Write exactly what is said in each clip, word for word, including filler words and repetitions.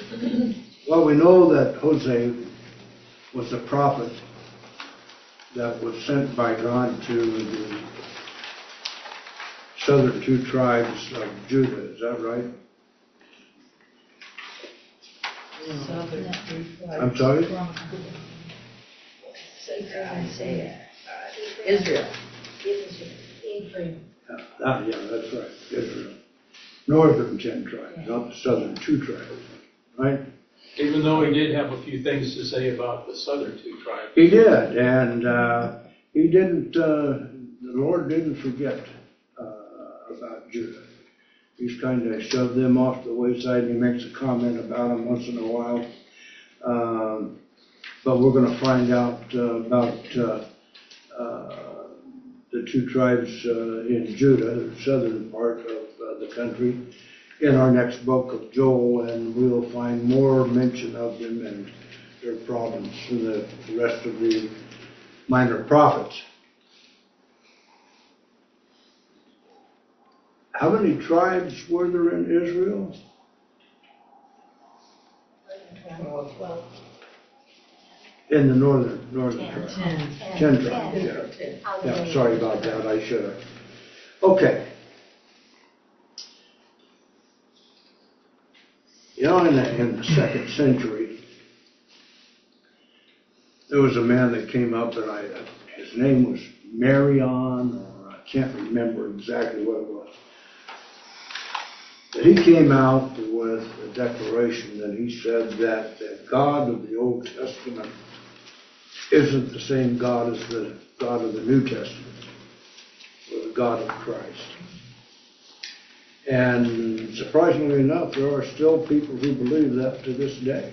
Well, we know that Hosea was a prophet that was sent by God to the southern two tribes of Judah. Is that right? Southern two tribes. I'm sorry? Isaiah. Israel. Israel. Ah, yeah, that's right, Israel. Northern ten tribes, not the southern two tribes, right? Even though he did have a few things to say about the southern two tribes. He did, and uh, he didn't, uh, the Lord didn't forget uh, about Judah. He's kind of shoved them off the wayside, and he makes a comment about them once in a while. Um, but we're going to find out uh, about uh, uh, the two tribes uh, in Judah, the southern part of uh, the country, in our next book of Joel, and we'll find more mention of them and their problems in the rest of the minor prophets. How many tribes were there in Israel? Twelve. In the northern northern Ten. tribes. Ten. Ten tribes, yeah. Yeah, sorry about that, I should have. Okay. You know, in the, in the second century, there was a man that came up, and I, his name was Marion, or I can't remember exactly what it was. But he came out with a declaration that he said that the God of the Old Testament isn't the same God as the God of the New Testament, or the God of Christ. And surprisingly enough, there are still people who believe that to this day.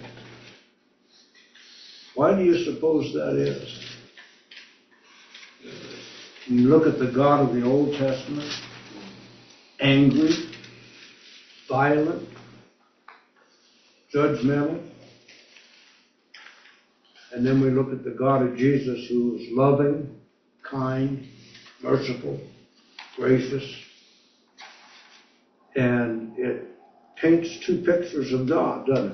Why do you suppose that is? You look at the God of the Old Testament, angry, violent, judgmental. And then we look at the God of Jesus, who is loving, kind, merciful, gracious. And it paints two pictures of God, doesn't it?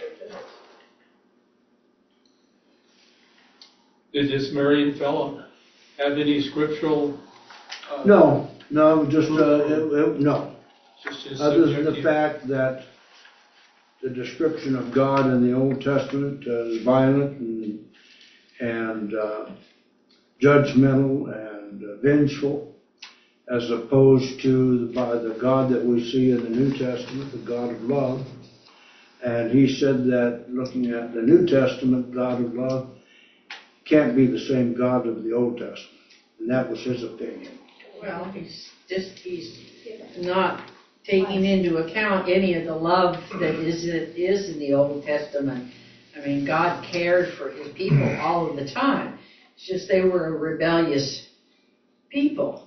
Did this Marian fellow have any scriptural? Uh, No, no, just, uh, it, it, no. Just his Other than the subjective- fact that the description of God in the Old Testament uh, is violent and, and uh, judgmental and uh, vengeful, as opposed to the, by the God that we see in the New Testament, the God of love. And he said that looking at the New Testament God of love can't be the same God of the Old Testament. And that was his opinion. Well, he's just, he's not taking into account any of the love that is, is in the Old Testament. I mean, God cared for his people all of the time. It's just they were a rebellious people.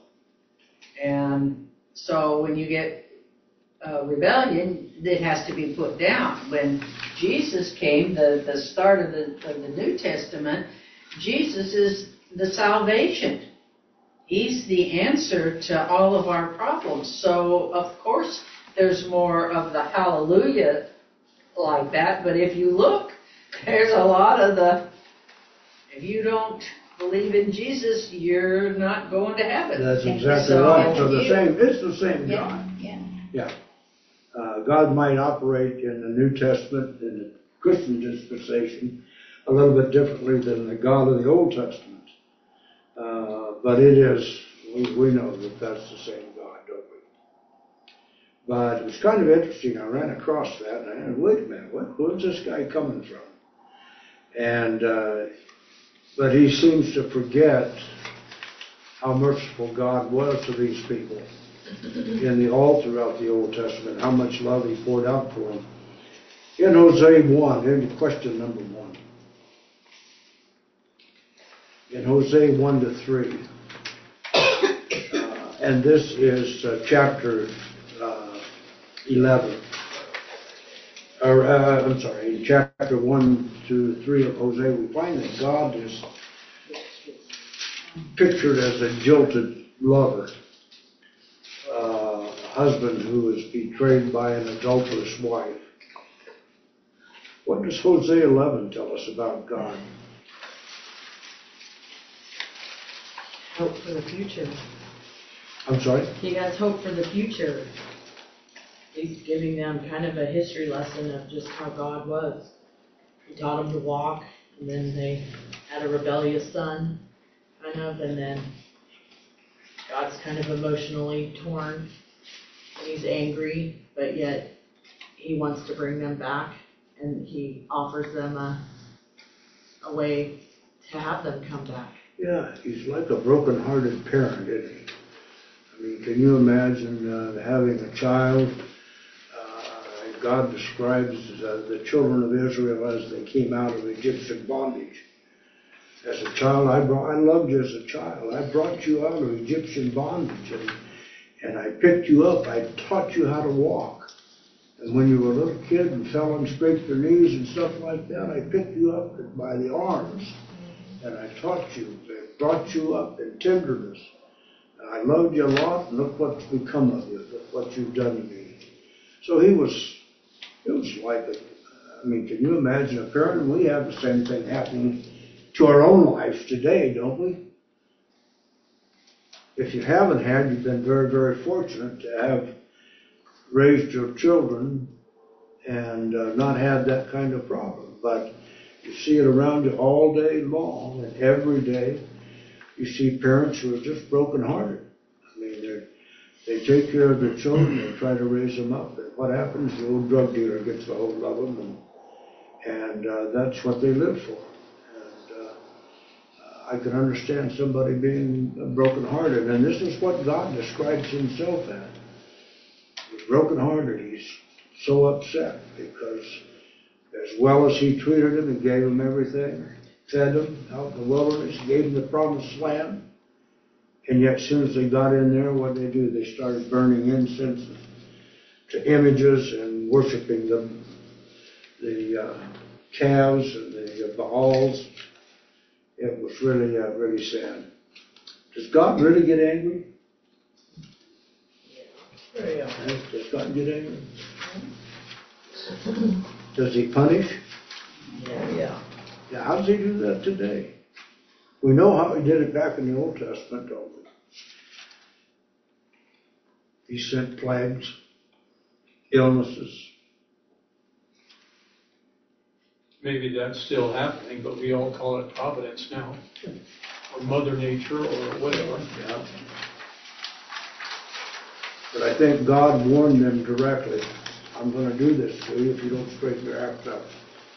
And so when you get uh, rebellion, it has to be put down. When Jesus came, the, the start of the, of the New Testament, Jesus is the salvation. He's the answer to all of our problems. So, of course, there's more of the hallelujah like that. But if you look, there's a lot of the, if you don't believe in Jesus, you're not going to heaven. That's exactly So- right. So the same, it's the same Yeah, God. yeah. Yeah. Uh, God might operate in the New Testament, in the Christian dispensation, a little bit differently than the God of the Old Testament. Uh, but it is, we, we know that that's the same God, don't we? But it was kind of interesting. I ran across that and I said, wait a minute, what, where's this guy coming from? And, uh, but he seems to forget how merciful God was to these people in the all throughout the Old Testament, how much love he poured out for them. In Hosea one, here's question number one. In Hosea one to three, uh, and this is uh, chapter uh, eleven, or uh, I'm sorry, in chapter one to three of Hosea, we find that God is pictured as a jilted lover, uh, a husband who is betrayed by an adulterous wife. What does Hosea eleven tell us about God? Hope for the future. I'm sorry? He has hope for the future. He's giving them kind of a history lesson of just how God was. He taught them to walk, and then they had a rebellious son, kind of, and then God's kind of emotionally torn, and he's angry, but yet he wants to bring them back, and he offers them a, a way to have them come back. Yeah, he's like a broken-hearted parent, isn't he? I mean, can you imagine uh, having a child? Uh, God describes uh, the children of Israel as they came out of Egyptian bondage. As a child, I brought, I loved you as a child. I brought you out of Egyptian bondage, and, and I picked you up. I taught you how to walk. And when you were a little kid and fell and scraped your knees and stuff like that, I picked you up by the arms, and I taught you. I brought you up in tenderness. I loved you a lot, and look what's become of you. Look what you've done to me. So he was, it was like, a, I mean, can you imagine a parent? And we have the same thing happening to our own lives today, don't we? If you haven't had, you've been very, very fortunate to have raised your children and uh, not had that kind of problem. But you see it around you all day long, and every day you see parents who are just broken-hearted. I mean, they they take care of their children, they try to raise them up, and what happens? The old drug dealer gets a hold of them, and, and uh, that's what they live for. And uh, I can understand somebody being broken-hearted, and this is what God describes himself as. He's broken-hearted. He's so upset because as well as he treated him and gave him everything, fed him out in the wilderness, gave him the promised land, and yet as soon as they got in there, what did they do? They started burning incense to images and worshiping the, the uh, calves and the uh, Baals. It was really, uh, really sad. Does God really get angry? Yeah. Does God get angry? Does he punish? Yeah. Yeah. Yeah, how does he do that today? We know how he did it back in the Old Testament, don't we? He sent plagues, illnesses. Maybe that's still happening, but we all call it providence now, or Mother Nature, or whatever. Yeah. But I think God warned them directly, I'm going to do this to you if you don't straighten your act up.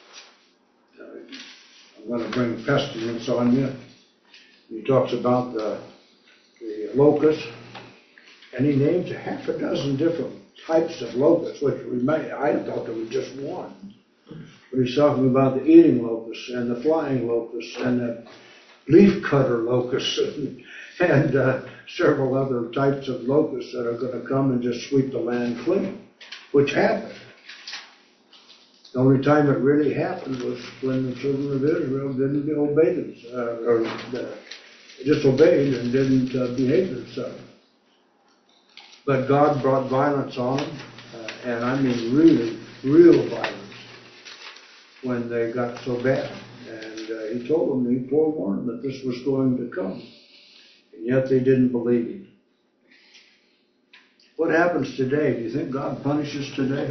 I'm going to bring pestilence on you. He talks about the, the locust, and he names a half a dozen different types of locusts, which we may, I thought there was just one. But he's talking about the eating locusts and the flying locusts and the leaf cutter locusts and, and uh, several other types of locusts that are going to come and just sweep the land clean, which happened. The only time it really happened was when the children of Israel didn't obey them, uh, or uh, disobeyed and didn't uh, behave themselves. But God brought violence on them, uh, and I mean really, real violence, when they got so bad. And uh, he told them, he forewarned them that this was going to come. And yet they didn't believe him. What happens today? Do you think God punishes today?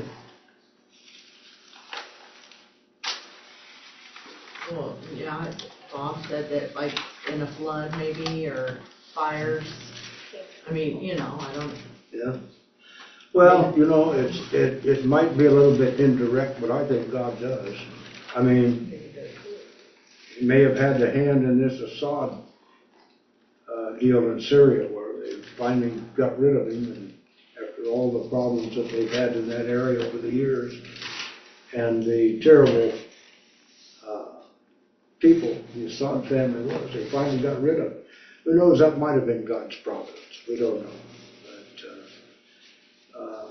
Well, yeah, Bob said that, like, in a flood maybe, or fires. I mean, you know, I don't... Yeah. Well, you know, it's it, it might be a little bit indirect, but I think God does. I mean, he may have had a hand in this Assad uh, deal in Syria, where they finally got rid of him, and after all the problems that they've had in that area over the years, and the terrible uh, people the Assad family was, they finally got rid of him. Who knows? That might have been God's providence. We don't know. But uh, uh,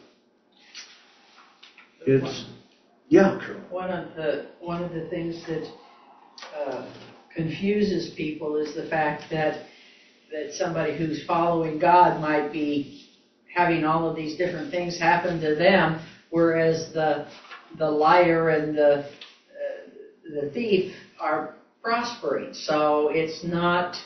it's yeah, Carol. One of the one of the things that uh, confuses people is the fact that that somebody who's following God might be having all of these different things happen to them, whereas the the liar and the uh, the thief are prospering. So it's not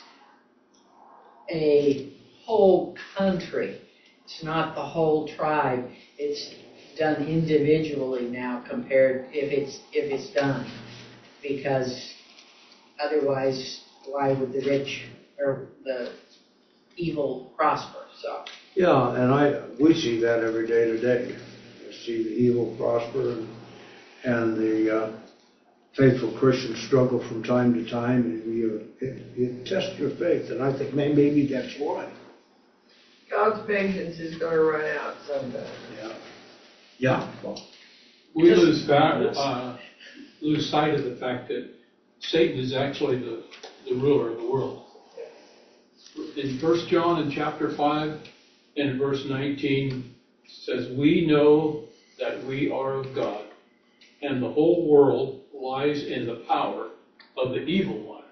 a whole country. It's not the whole tribe. It's done individually now compared if it's if it's done, because otherwise, why would the rich or the evil prosper? So Yeah, and I we see that every day today. We see the evil prosper, and, and the uh, faithful Christians struggle from time to time, and you it, it tests your faith. And I think may, maybe that's why. God's patience is going to run out someday. Yeah. Yeah. Well, We lose back, uh, lose sight of the fact that Satan is actually the, the ruler of the world. In First John in chapter five and in verse nineteen says, "We know that we are of God, and the whole world lies in the power of the evil one."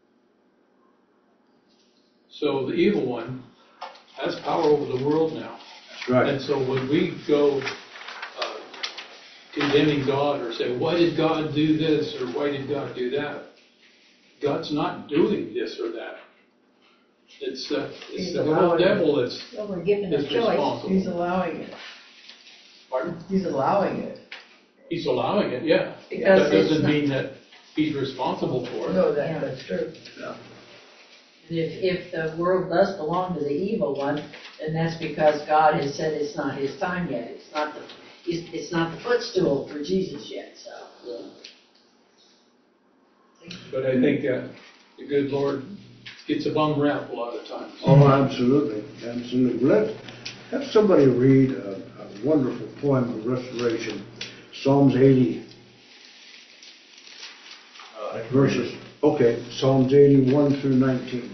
So the evil one has power over the world now. that's right. And so when we go uh, condemning God or say, why did God do this or why did God do that? God's not doing this or that. It's, uh, it's He's the old allowing it. devil that's, so we're given a that's choice. responsible. He's allowing it. Pardon? He's allowing it. He's allowing it, yeah. Because that it's doesn't not- mean that he's responsible for it. No, that, Yeah. that's true. Yeah. And if, if the world does belong to the evil one, then that's because God has said it's not his time yet. It's not the it's, it's not the footstool for Jesus yet. So, But I think uh, the good Lord gets a bum rap a lot of times. Oh, absolutely, absolutely. Let have somebody read a, a wonderful poem of restoration, Psalms eighty, Uh, I can read verses. Okay, Psalms eighty-one through nineteen.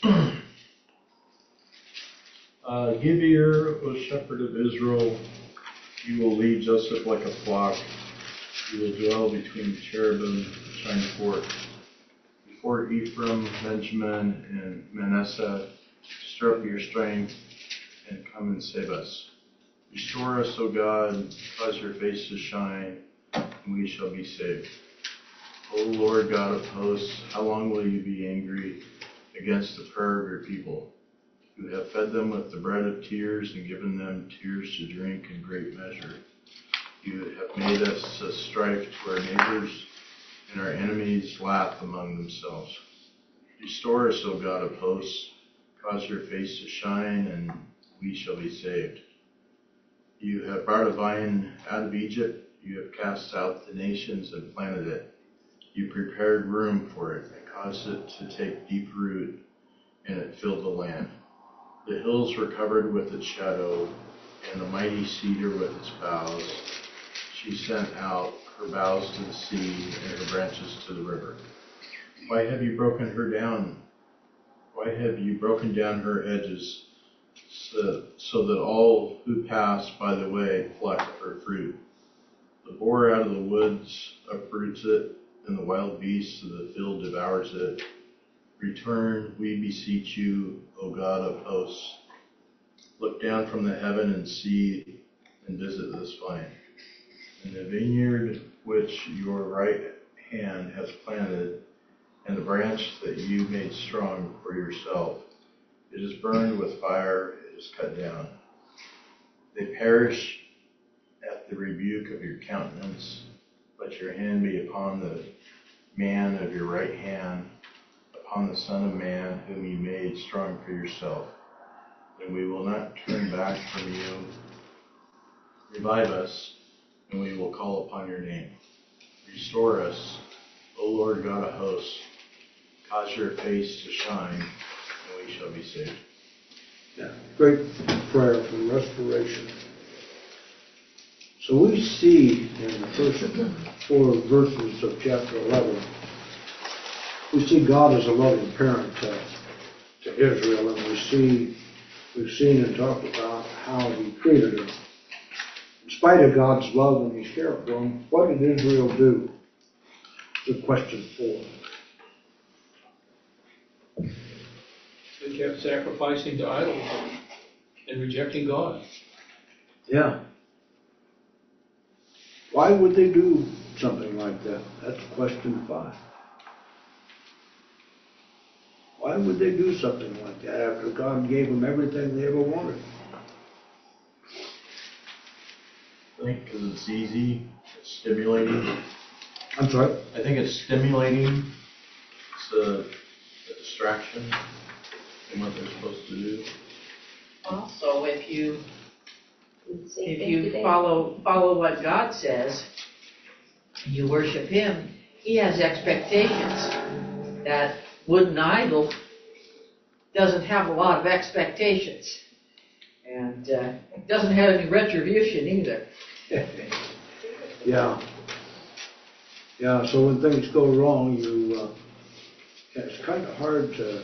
Uh, give ear, O shepherd of Israel, you will lead Joseph like a flock. You will dwell between cherubim, shine forth. Before Ephraim, Benjamin, and Manasseh, stir up your strength and come and save us. Restore us, O God, cause your face to shine, and we shall be saved. O Lord God of hosts, how long will you be angry against the prayer of your people? You have fed them with the bread of tears and given them tears to drink in great measure. You have made us a strife to our neighbors, and our enemies laugh among themselves. Restore us, O God of hosts, cause your face to shine, and we shall be saved. You have brought a vine out of Egypt. You have cast out the nations and planted it. You prepared room for it and caused it to take deep root, and it filled the land. The hills were covered with its shadow, and the mighty cedar with its boughs. She sent out her boughs to the sea and her branches to the river. Why have you broken her down? Why have you broken down her edges, so, so that all who pass by the way pluck her fruit? The boar out of the woods uproots it, and the wild beast of the field devours it. Return, we beseech you, O God of hosts. Look down from the heaven and see and visit this vine, and the vineyard which your right hand has planted, and the branch that you made strong for yourself. It is burned with fire, it is cut down. They perish at the rebuke of your countenance. Let your hand be upon the man of your right hand, upon the Son of Man whom you made strong for yourself. And we will not turn back from you. Revive us, and we will call upon your name. Restore us, O Lord God of hosts. Cause your face to shine, and we shall be saved. Yeah, great prayer for restoration. So we see in the first four verses of chapter eleven, we see God as a loving parent to, to Israel, and we see, we've seen and talked about how he treated them. In spite of God's love and his care for them, what did Israel do? It's a question four. They kept sacrificing to idols and, and rejecting God. Yeah. Why would they do something like that? That's question five. Why would they do something like that after God gave them everything they ever wanted? I think because it's easy, it's stimulating. I'm sorry? I think it's stimulating. It's a, a distraction from what they're supposed to do. Also, if you Same if thing you today. follow follow what God says, you worship Him, He has expectations. That wooden idol doesn't have a lot of expectations, and uh, doesn't have any retribution either. Yeah. Yeah, so when things go wrong, you, uh, it's kind of hard to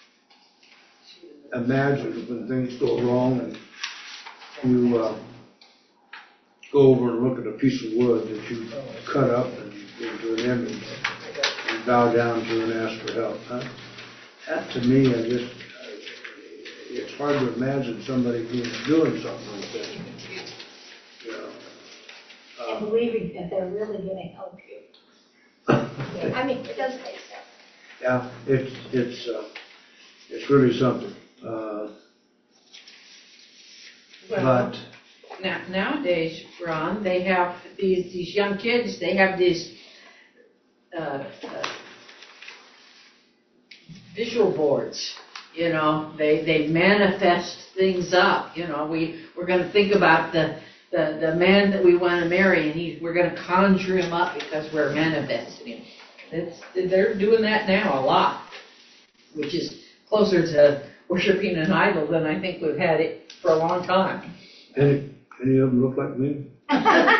imagine when things go wrong and you uh, go over and look at a piece of wood that you cut up and into an image and bow down to and ask for help. Huh? That to me, I just, it's hard to imagine somebody being doing something like that. You know. And Uh, believing that they're really going to help you. Yeah, I mean, it does make sense. Yeah, it's it's uh, it's really something. Uh, Well, but now, nowadays, Ron, they have these these young kids. They have these uh, uh, visual boards. You know, they they manifest things up. You know, we we're going to think about the. The, the man that we want to marry, and he, we're going to conjure him up because we're manifesting him. It's, they're doing that now a lot, which is closer to worshiping an idol than I think we've had it for a long time. any any of them look like me? Oh,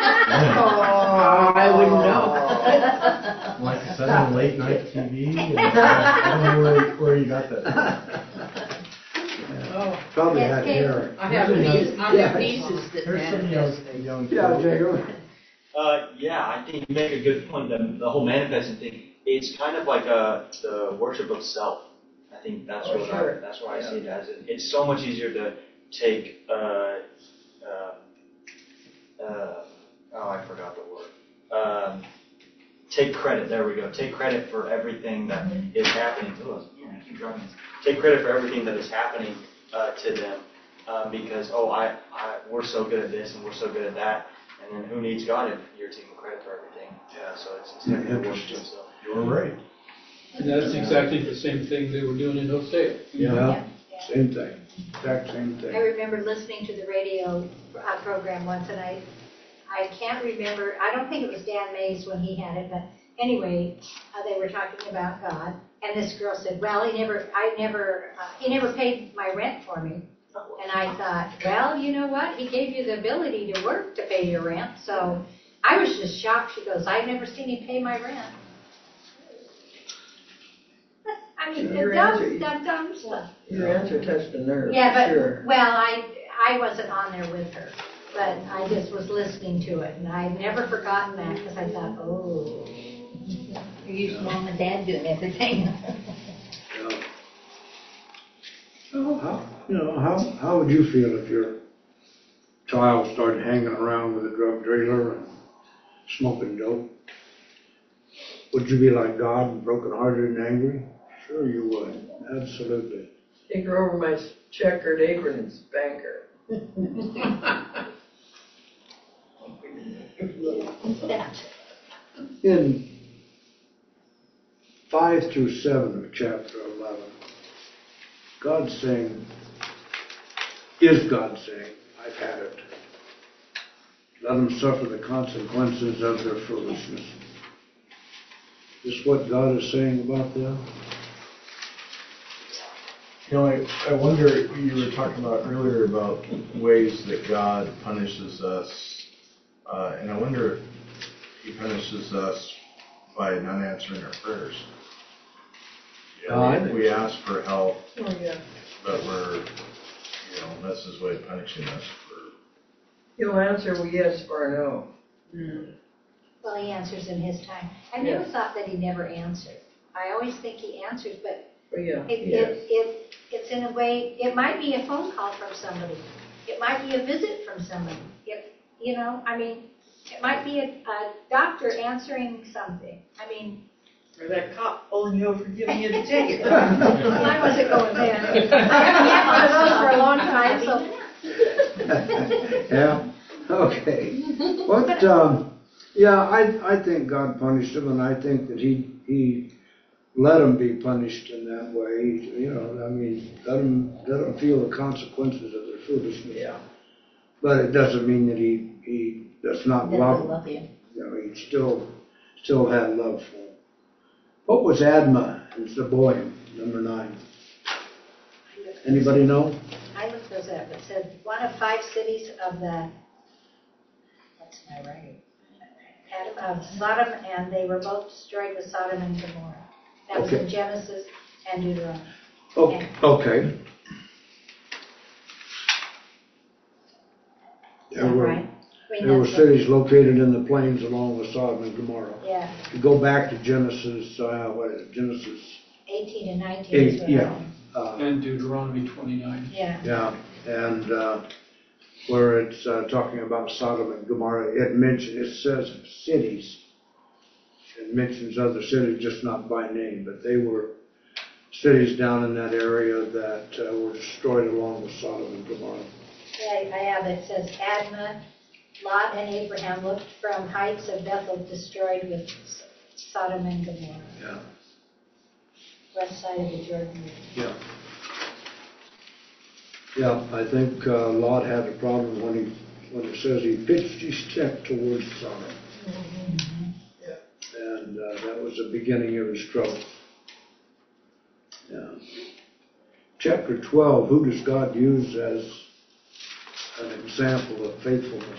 I wouldn't know. Like I said on late night T V, and I don't know where, where you got that from. Oh, Probably Yes, had Kate. hair. I have nieces, I have nieces that There's some manifest young, things. young Yeah, folks. Jacob. Uh, yeah, I think you make a good point. The, the whole manifesting thing, it's kind of like a, the worship of self. I think that's Oh, what sure. I, that's what I see it as. It, it's so much easier to take, uh, uh, uh, oh, I forgot the word. Um, take credit. There we go. Take credit for everything that is happening. Oh, man, I keep dropping this. Take credit for everything that is happening uh, to them. Uh, because oh, I, I, we're so good at this and we're so good at that. And then who needs God if you're taking credit for everything? Yeah, so it's, it's definitely worship. So. You're right. And that's exactly the same thing they were doing in Hosea. Yeah, Yeah. same thing. Exact same I thing. remember listening to the radio uh, program once, and I, I can't remember, I don't think it was Dan Mays when he had it, but anyway, uh, they were talking about God, and this girl said, well, he never, I never, uh, he never paid my rent for me. And I thought, well, you know what? He gave you the ability to work to pay your rent. So I was just shocked. She goes, I've never seen him pay my rent. I mean, the Your dumb, answer- dumb, dumb stuff. Your answer touched a nerve, Yeah, but, sure. well, I, I wasn't on there with her. But I just was listening to it. And I've never forgotten that because I thought, oh. You're used to mom and dad doing everything. Yeah. So how you know how how would you feel if your child started hanging around with a drug dealer and smoking dope? Would you be like God, broken-hearted and angry? Sure you would. Absolutely. Take her over my checkered apron and spank her. In five through seven of chapter eleven, God's saying, is God saying, I've had it. Let them suffer the consequences of their foolishness. Is this what God is saying about them? You know, I, I wonder, you were talking about earlier about ways that God punishes us, uh, and I wonder if He punishes us by not answering our prayers. You know, Uh, I we, think we so. ask for help, Oh, yeah. but we're, you know, that's His way of punishing us for. He'll answer with yes or no. Mm. Well, he answers in his time. I never thought that he never answered. I always think he answers, but But yeah, it, yes. it, it, it's in a way, it might be a phone call from somebody. It might be a visit from somebody. It, you know, I mean, It might be a, a doctor answering something. I mean, Or that cop pulling you over, giving you the ticket. I wasn't going there. I haven't had one of those for a long time, so. Yeah, okay. What, um, yeah, I, I think God punished him, and I think that he, he let him be punished in that way. You know, I mean, let him, let him feel the consequences of their foolishness. Yeah. But it doesn't mean that he, he does not That love they him. love you. You know, he still, still had love for him. What was Admah and Zeboim, number nine? Anybody know? I looked those up. It said one of five cities of the, what's my writing? Adam of Sodom, and they were both destroyed with Sodom and Gomorrah. That was Okay. in Genesis and Deuteronomy. Oh, And okay. is There that were, right? I mean, there were that's what- cities located in the plains along with Sodom and Gomorrah. Yeah, If you go back to Genesis, uh, what is it, Genesis eighteen and nineteen is eight, what yeah. I, Uh, And Deuteronomy twenty-nine. yeah. yeah, and uh, where it's uh, talking about Sodom and Gomorrah, it mentions, it says cities. It mentions other cities, just not by name, but they were cities down in that area that uh, were destroyed along with Sodom and Gomorrah. Yeah, I have it. It says Admah, Lot, and Abraham looked from heights of Bethel, destroyed with S- Sodom and Gomorrah, Yeah, west side of the Jordan River. yeah. Yeah, I think uh, Lot had a problem when he, when it says he pitched his tent towards Sodom. And uh, that was the beginning of his trouble. Yeah. Chapter twelve, who does God use as an example of faithfulness?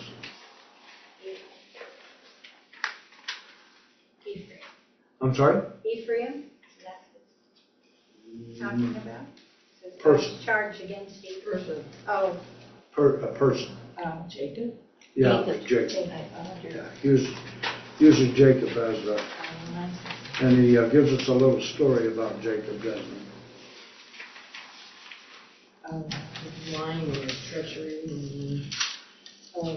Ephraim. I'm sorry? Ephraim? Is that what it's talking about? Says Person. God's charge against Ephraim. Person. Oh, Per, a person. oh. Jacob? Yeah, it was Jacob. Jacob. I wonder. Yeah, he uses, uses Jacob as a, Um, and he uh, gives us a little story about Jacob, doesn't he? Oh, His lying and his treachery and oh.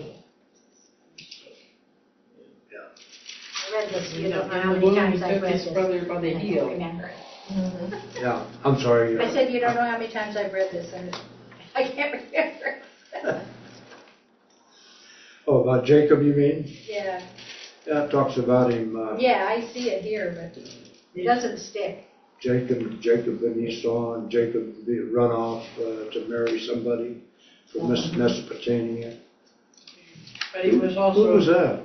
Yeah. I read this, you You know, don't know in how the many womb, times he I've took read his this. brother by the and I heel. don't remember it. Yeah, I'm sorry. I said, you don't know how many times I've read this, and I can't remember. Oh, about Jacob, you mean? Yeah, Yeah, it talks about him, uh, yeah, I see it here, but it doesn't stick. Jacob, Jacob and Esau, and Jacob be run off uh, to marry somebody from Mes- Mesopotamia. But he was Who also. was that?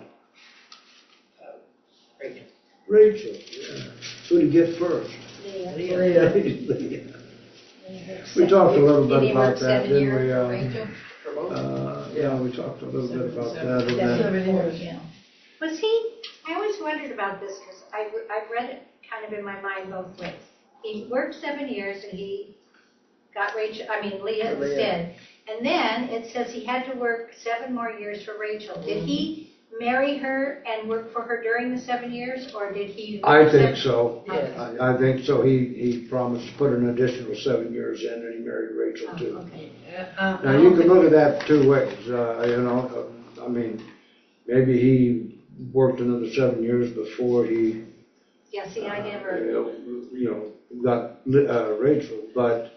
Rachel. Rachel. Yeah. Who did he get first? Leah. Leah. Leah. We talked a little bit Did he about work that, seven didn't years we? for uh, Rachel? For both. Uh, yeah, we talked a little bit Seven, about seven. that. And Seven. then, Seven years. Yeah. Was he, I always wondered about this because I, I read it kind of in my mind both ways. He worked seven years and he got Rachel, I mean Leah For Leah. instead. And then it says he had to work seven more years for Rachel. Did he marry her and work for her during the seven years or did he? I think seven- so. Yes. I, I think so. He, he promised to put an additional seven years in, and he married Rachel Oh, too. okay. Uh, Now you can look at that two ways. Uh, you know, uh, I mean, maybe he worked another seven years before he, Yeah, see, I uh, never, you know, got uh, Rachel. But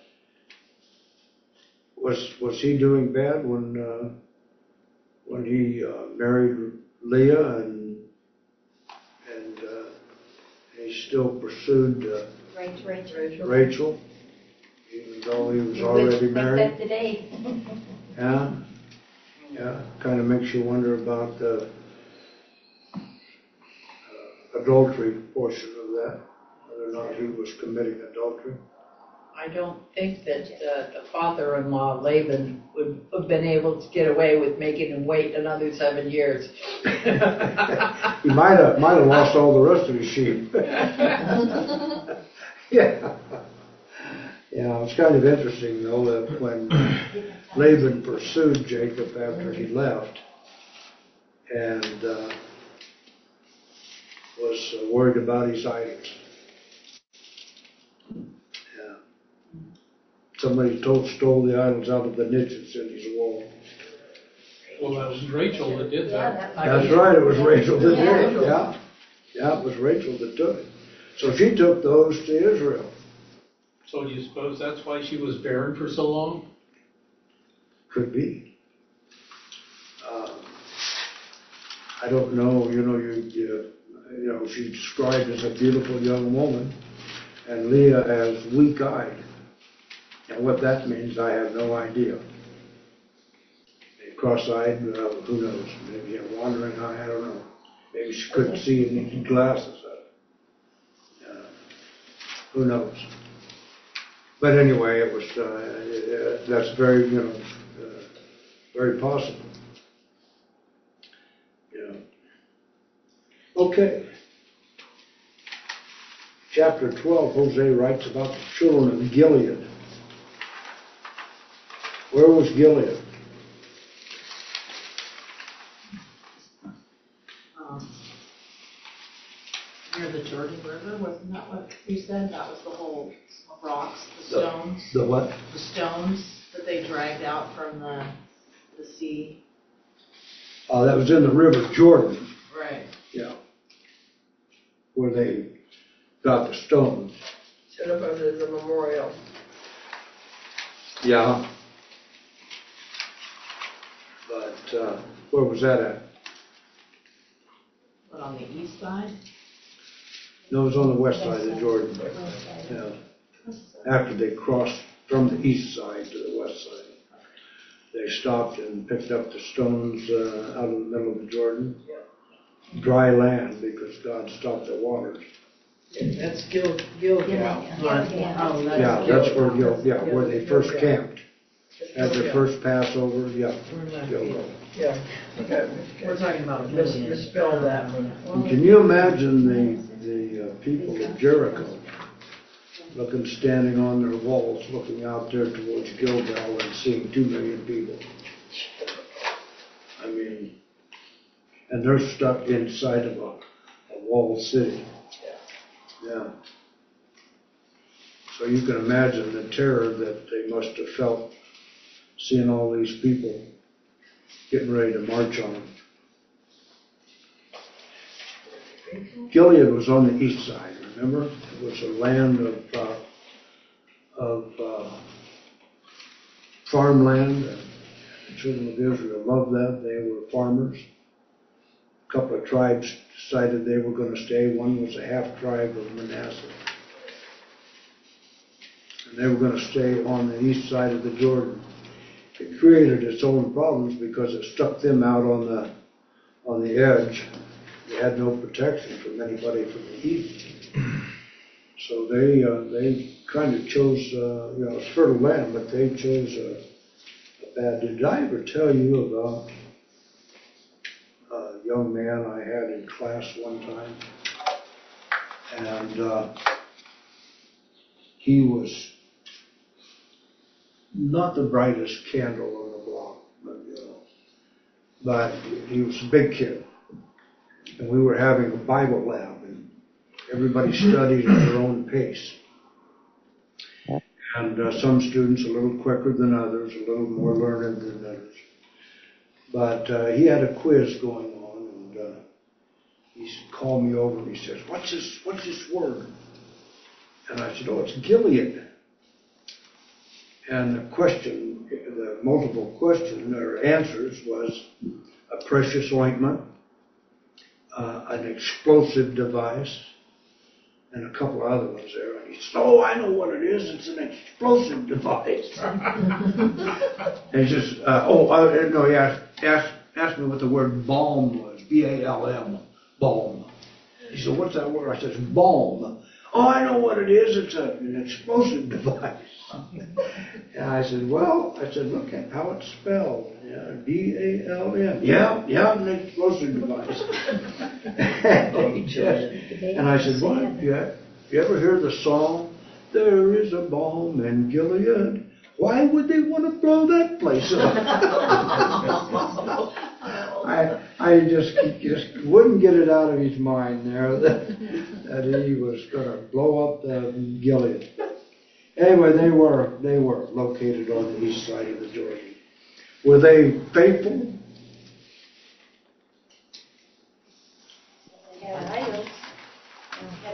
was was he doing bad when uh, when he uh, married Leah and and uh, he still pursued uh, Rachel, Rachel. Rachel, even though he was You already would think married? that today. Yeah, yeah, kind of makes you wonder about the uh, adultery portion of that, whether or not he was committing adultery. I don't think that uh, the father-in-law Laban would have been able to get away with making him wait another seven years. He might have might have lost all the rest of his sheep. Yeah, yeah. It's kind of interesting though that when Laban pursued Jacob after he left and uh, was uh, worried about his idols. Yeah. Somebody told, stole the idols out of the niches in his wall. Well, that was Rachel that did Yeah, that. that was. That's right, it was Rachel that Yeah. did it, yeah. Yeah, it was Rachel that took it. So she took those to Israel. So do you suppose that's why she was barren for so long? Could be. Uh, I don't know, you know, you, you, you know, she's described as a beautiful young woman, and Leah as weak-eyed. And what that means, I have no idea. Cross-eyed, uh, who knows? Maybe a wandering eye, I don't know. Maybe she couldn't see and needed glasses. Uh, who knows? But anyway, it was, uh, uh, that's very, you know, uh, very possible. You know. Okay. Chapter twelve, Hosea writes about the children of Gilead. Where was Gilead? Um, near the Jordan River, wasn't that what you said? That was the whole rocks, the stones, The what? the stones that they dragged out from the the sea. Uh, that was in the river Jordan. Right. Yeah. Where they got the stones. Set up as a memorial. Yeah. But uh, where was that at? But on the east side? No, it was on the west side of the Jordan. Yeah. After they crossed from the east side to the west side, they stopped and picked up the stones uh, out of the middle of the Jordan. Dry land because God stopped the waters. That's Gil, Gilgal. Yeah. Oh, that's Yeah, that's where Gilgal. Gil, yeah, where they first camped. Had their first Passover, yeah. Gilgal. Yeah. Okay. We're talking about Mis- Gilead. misspelled that one. And can you imagine the the uh, people of Jericho looking, standing on their walls, looking out there towards Gilgal and seeing two million people? I mean, and they're stuck inside of a, a walled city. Yeah. So you can imagine the terror that they must have felt seeing all these people getting ready to march on them. Gilead was on the east side, remember? It was a land of uh, of uh, farmland, and the children of Israel loved that. They were farmers. A couple of tribes decided they were going to stay. One was a half tribe of Manasseh. And they were going to stay on the east side of the Jordan. It created its own problems because it stuck them out on the on the edge. They had no protection from anybody from the east. So they uh, they kind of chose, uh, you know, it's fertile land, but they chose a, a bad. Did I ever tell you about a young man I had in class one time? And uh, he was not the brightest candle on the block, but, you know, but he was a big kid. And we were having a Bible lab, and everybody studied at their own pace. And uh, some students a little quicker than others, a little more learned than others. But uh, he had a quiz going on, and uh, he called me over and he says, "What's this? What's this word?" And I said, "Oh, it's Gilead." And the question, the multiple question or answers was a precious ointment, uh, an explosive device, and a couple of other ones there. And he said, "Oh, I know what it is. It's an explosive device." And he says, uh, "Oh, uh, no, he asked, asked, asked me what the word balm was, B A L M, balm." He said, "What's that word?" I said, "Balm." "Oh, I know what it is. It's a, an explosive device." And I said, "Well," I said, "look at how it's spelled. Yeah, B A L M. Yeah, yeah, an explosive device." And, he just, and I said, "What? You, you ever hear the song, 'There is a balm in Gilead'? Why would they want to blow that place up?" I I just just wouldn't get it out of his mind there that, that he was going to blow up the Gilead. Anyway, they were they were located on the east side of the Jordan. Were they faithful?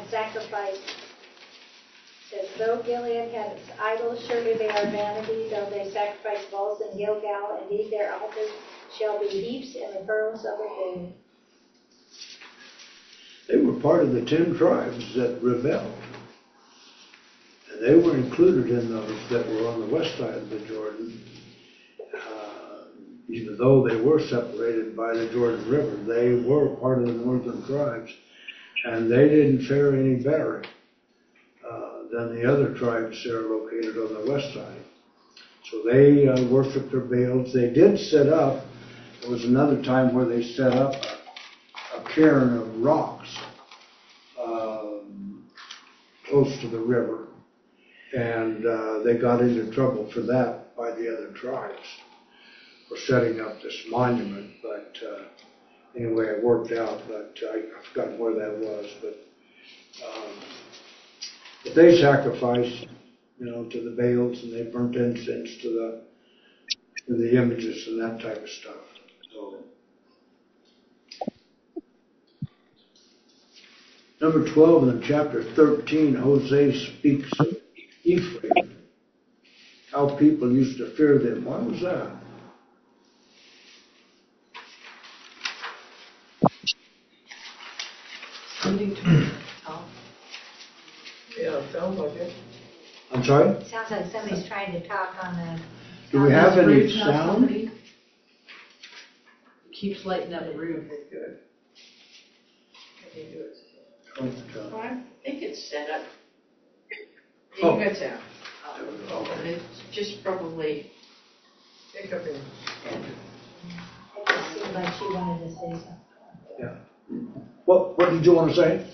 sacrifice. It says, though Gilead had its idols, surely they are vanity. Though they sacrifice bulls in Gilgal, indeed their altars shall be heaps in the furrows of the day. They were part of the ten tribes that rebelled. And they were included in those that were on the west side of the Jordan. Uh, even though they were separated by the Jordan River, they were part of the northern tribes. And they didn't fare any better uh, than the other tribes that are located on the west side. So they uh, worshiped their Baals. They did set up, there was another time where they set up a, a cairn of rocks um, close to the river. And uh, they got into trouble for that by the other tribes for setting up this monument. But uh, anyway, it worked out. But I, I've forgotten where that was. But, um, but they sacrificed, you know, to the Baals, and they burnt incense to the to the images and that type of stuff. So, number twelve in chapter thirteen, Hosea speaks of Ephraim. How people used to fear them. Why was that? Something to talk. Yeah, it sounds like it. I'm sorry? Sounds like somebody's trying to talk on the. Do we have any Roof, not sound? somebody. Keeps lighting up the roof. Okay, good. Can you do it? Oh, Well, I think it's set up. Oh. You got to. uh, okay. It's just probably. Hiccuping. It just seemed like she wanted to say something. Yeah. What What did you want to say?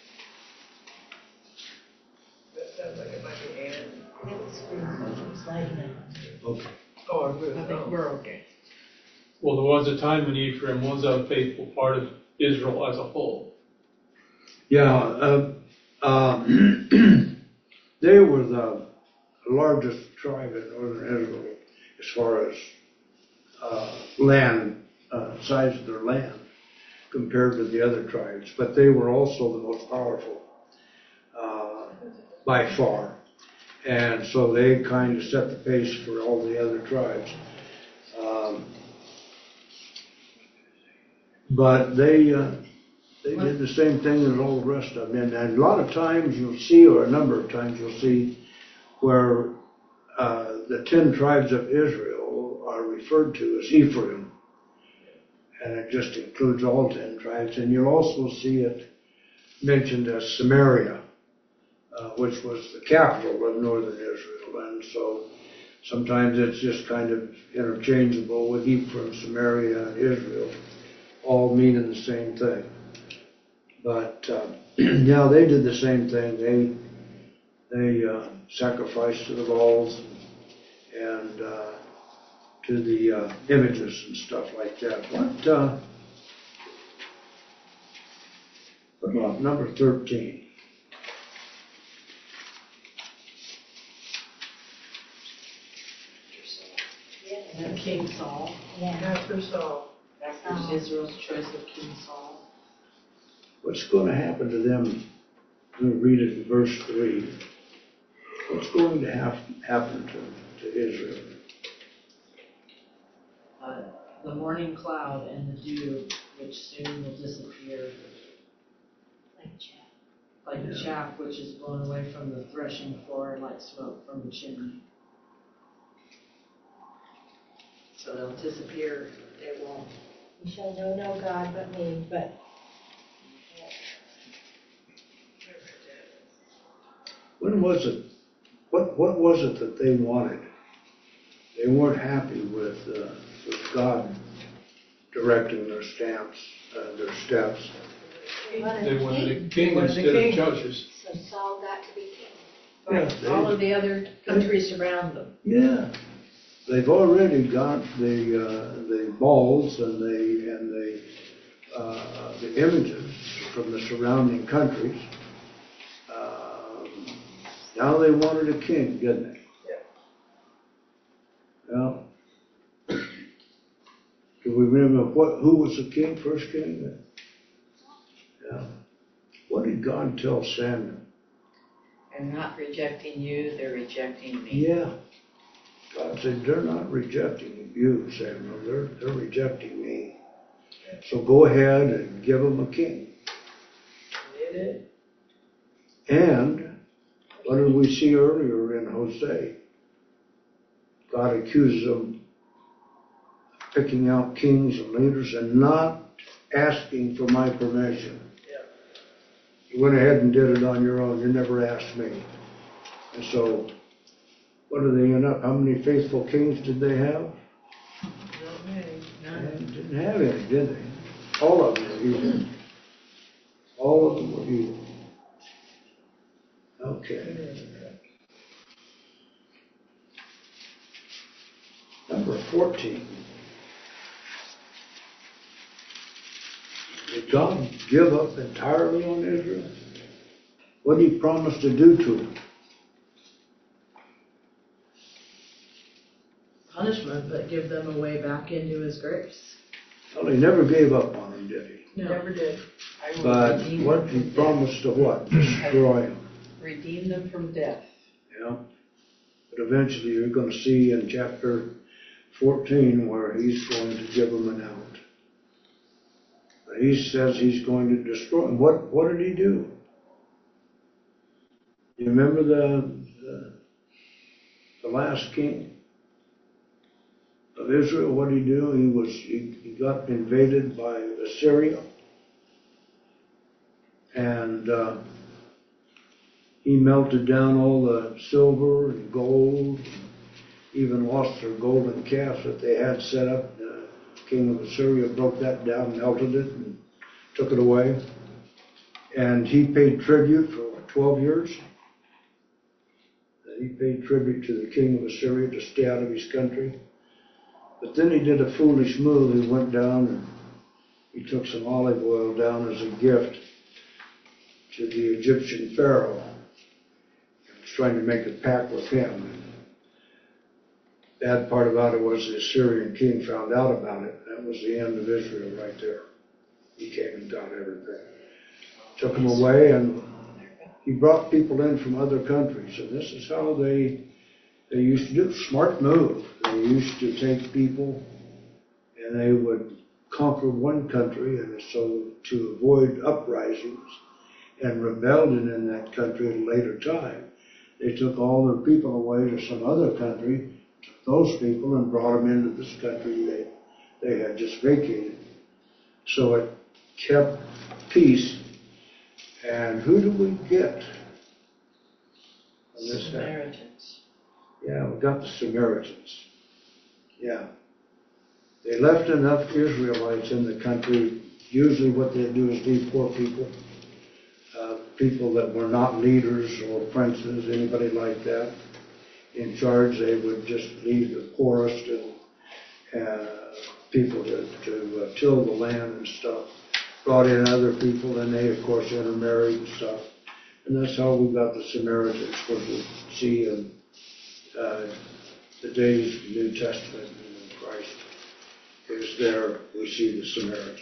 That sounds like it might be Ann. It was screen, it's lighting up. Okay. Oh, I would I have think known. we're okay. Well, there was a time when Ephraim was a faithful part of Israel as a whole. Yeah. Uh, um, they were the largest tribe in northern Israel as far as uh, land, uh, size of their land compared to the other tribes, but they were also the most powerful uh, by far. And so they kind of set the pace for all the other tribes. Um, but they uh, they did the same thing as all the rest of them. And, and a lot of times you'll see, or a number of times you'll see, where uh, the ten tribes of Israel are referred to as Ephraim. And it just includes all ten tribes. And you'll also see it mentioned as Samaria, uh, which was the capital of northern Israel. And so sometimes it's just kind of interchangeable with Ephraim, Samaria, and Israel, all meaning the same thing. But uh, yeah, they did the same thing. They they uh, sacrificed to the Baals and uh, to the uh, images and stuff like that. What? Uh, what about number thirteen? And King Saul. Yeah. After Saul. After Saul. Israel's choice of King Saul. What's going to happen to them? I'm going to read it in verse three. What's going to have, happen to, to Israel? Uh, the morning cloud and the dew, which soon will disappear, Like chaff. like Yeah. chaff which is blown away from the threshing floor, and like smoke from the chimney. So they'll disappear. They won't. You shall know no God but me, but When was it? What What was it that they wanted? They weren't happy with uh, with God directing their stamps, uh, their steps. they wanted They a wanted king. a king wanted a instead king. of judges. So Saul got to be king. Right. Yeah, All they- of the other countries around them. Yeah, they've already got the uh, the balls and the and the uh, the images from the surrounding countries. Um, now they wanted a king, didn't they? Yeah. Do we remember what who was the king, first king? Yeah. What did God tell Samuel? They're not rejecting you, they're rejecting me. Yeah. God said, they're not rejecting you, Samuel. They're, they're rejecting me. So go ahead and give them a king. Did it? And what did we see earlier in Hosea? God accuses them of picking out kings and leaders and not asking for my permission. You went ahead and did it on your own. You never asked me. And so, what did they end up? How many faithful kings did they have? Not many. None. They didn't have any, did they? All of them were evil. All of them were evil. Okay. Number fourteen. Did God give up entirely on Israel? What did he promise to do to them? Punishment, but give them a way back into his grace. Well, he never gave up on them, did he? No. Never did. I will But redeem what them he from promised to what? Destroy them. death. Redeem them from death. Yeah. But eventually you're going to see in chapter fourteen where he's going to give them an out. But he says he's going to destroy them. What, what did he do? You remember the, the, the last king of Israel? What did he do? He was, he, he got invaded by Assyria. And, uh, he melted down all the silver and gold, and even lost their golden calf that they had set up. The king of Assyria broke that down, melted it, and took it away. And he paid tribute for what, twelve years? He paid tribute to the king of Assyria to stay out of his country. But then he did a foolish move. He went down and he took some olive oil down as a gift to the Egyptian pharaoh. He was trying to make a pact with him. The bad part about it was the Assyrian king found out about it. That was the end of Israel right there. He came and got everything. Took them away, and he brought people in from other countries. And this is how they they used to do. Smart move. They used to take people and they would conquer one country, and so to avoid uprisings and rebellion in that country at a later time, they took all their people away to some other country, took those people and brought them into this country they, they had just vacated. So it kept peace. And who do we get when this happened? Samaritans. Yeah, we got the Samaritans. Yeah. They left enough Israelites in the country. Usually what they do is leave poor people, uh, people that were not leaders or princes, anybody like that, in charge. They would just leave the poorest and uh, people to, to uh, till the land and stuff. Brought in other people, and they, of course, intermarried and stuff. And that's how we got the Samaritans, which we see in uh, the days of the New Testament, and when Christ is there, we see the Samaritans.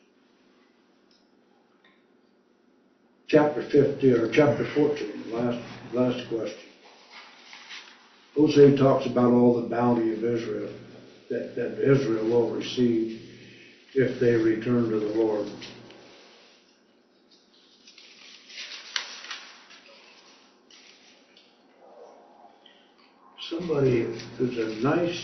Chapter fifty or chapter fourteen, last last question. Hosea talks about all the bounty of Israel that, that Israel will receive if they return to the Lord. Somebody, there's a nice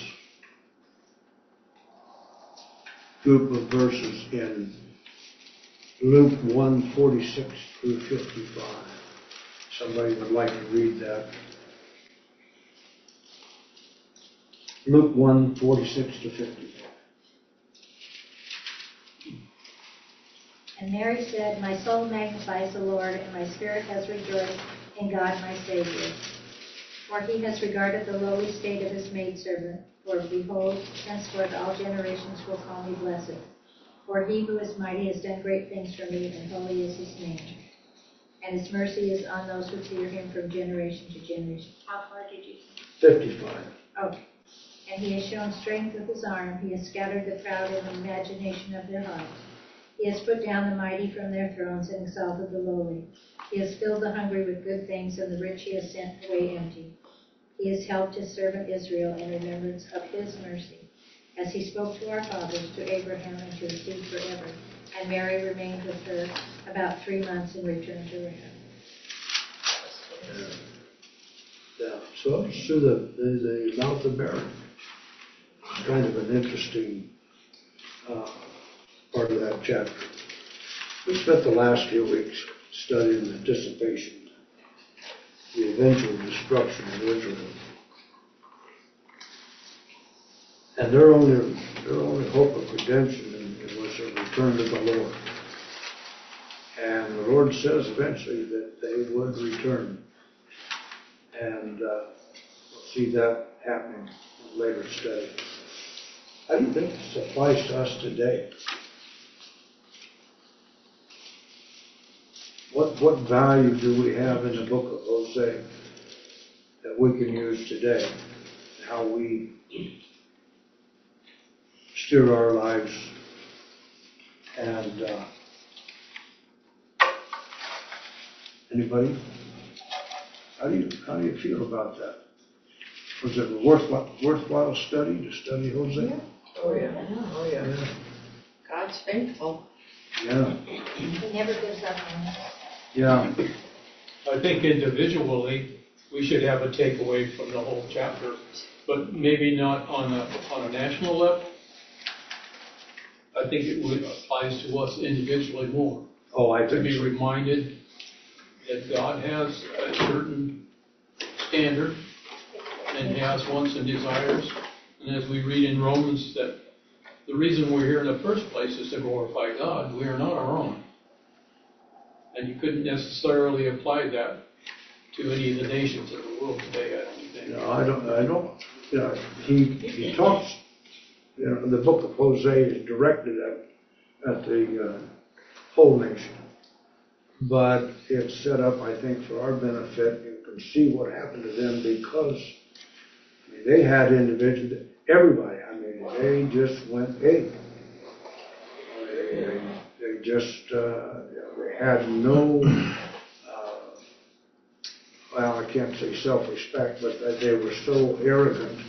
group of verses in Luke one, forty-six through fifty-five. Somebody would like to read that. Luke one, forty-six to fifty-five. And Mary said, my soul magnifies the Lord, and my spirit has rejoiced in God my Savior. For he has regarded the lowly state of his maidservant. For behold, henceforth all generations will call me blessed. For he who is mighty has done great things for me, and holy is his name. And his mercy is on those who fear him from generation to generation. How far did you say? fifty-five. Okay. And he has shown strength with his arm. He has scattered the proud in the imagination of their heart. He has put down the mighty from their thrones and exalted the lowly. He has filled the hungry with good things, and the rich he has sent away empty. He has helped his servant Israel in remembrance of his mercy, as he spoke to our fathers, to Abraham, and to his seed forever. And Mary remained with her about three months and returned to her house. Yeah, so it's through the, the, the mouth of Mary. It's kind of an interesting uh, part of that chapter. We spent the last few weeks studying the dissipation, the eventual destruction of Israel. And their only, their only hope of redemption was a return to the Lord. And the Lord says eventually that they would return. And uh, we'll see that happening in a later study. How do you think this applies to us today? What what value do we have in the book of Hosea that we can use today? How we steer our lives and uh, anybody? How do you how do you feel about that? Was it a worthwhile worthwhile study to study Hosea? Oh, yeah. Oh, yeah. Yeah. God's faithful. Yeah. He never gives up on us. Yeah. I think individually, we should have a takeaway from the whole chapter, but maybe not on a, on a national level. I think it would applies to us individually more. Oh, I To think be so. reminded that God has a certain standard and has wants and desires. And as we read in Romans, that the reason we're here in the first place is to glorify God. We are not our own. And you couldn't necessarily apply that to any of the nations of the world today, I don't think. No, I don't. I don't. You know, he he talks. You know, the book of Hosea is directed at at the uh, whole nation, but it's set up, I think, for our benefit. You can see what happened to them because I mean, they had individuals. Everybody. I mean, they just went ape. They, they, they just uh, they had no. Uh, well, I can't say self-respect, but that they were so arrogant,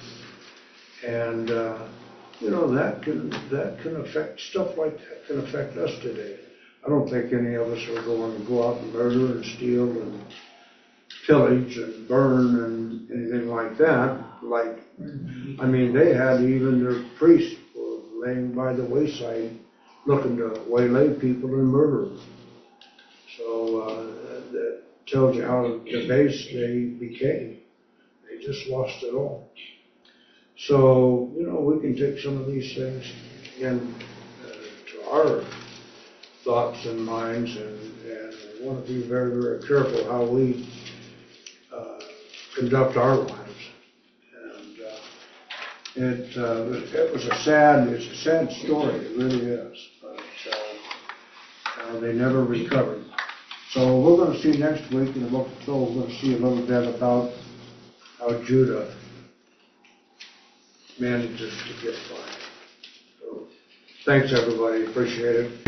and uh, you know that can that can affect stuff like that can affect us today. I don't think any of us are going to go out and murder and steal and pillage and burn and anything like that. Like, I mean, they had even their priests were laying by the wayside, looking to waylay people and murder them. So uh, that tells you how debased they became. They just lost it all. So, you know, we can take some of these things in uh, to our thoughts and minds, and, and we want to be very, very careful how we uh, conduct our lives. And uh, it uh, it was a sad, it's a sad story, it really is. But uh, uh, they never recovered. So we're going to see next week in the book of Joel, we're going to see a little bit about how Judah manages to get by. So thanks everybody, appreciate it.